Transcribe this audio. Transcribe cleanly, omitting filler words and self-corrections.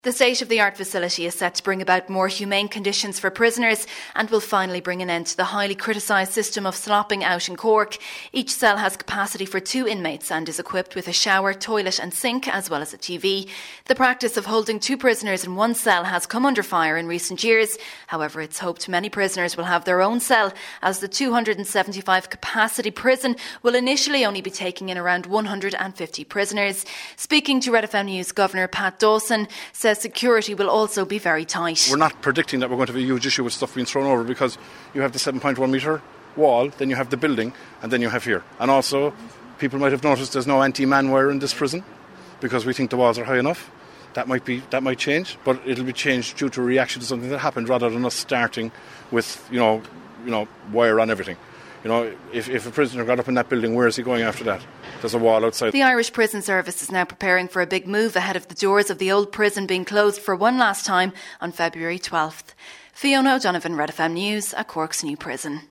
The state-of-the-art facility is set to bring about more humane conditions for prisoners and will finally bring an end to the highly criticised system of slopping out in Cork. Each cell has capacity for 2 inmates and is equipped with a shower, toilet and sink, as well as a TV. The practice of holding 2 prisoners in one cell has come under fire in recent years. However, it's hoped many prisoners will have their own cell, as the 275 capacity prison will initially only be taking in around 150 prisoners. Speaking to Red FM News, Governor Pat Dawson says security will also be very tight. We're not predicting that we're going to have a huge issue with stuff being thrown over, because you have the 7.1 metre wall, then you have the building, and then you have here. And also, people might have noticed there's no anti-man wire in this prison, because we think the walls are high enough. That might change, but it'll be changed due to a reaction to something that happened, rather than us starting with, wire on everything. If a prisoner got up in that building, where is he going after that? There's a wall outside. The Irish Prison Service is now preparing for a big move ahead of the doors of the old prison being closed for one last time on February 12th. Fiona O'Donovan, Red FM News, at Cork's new prison.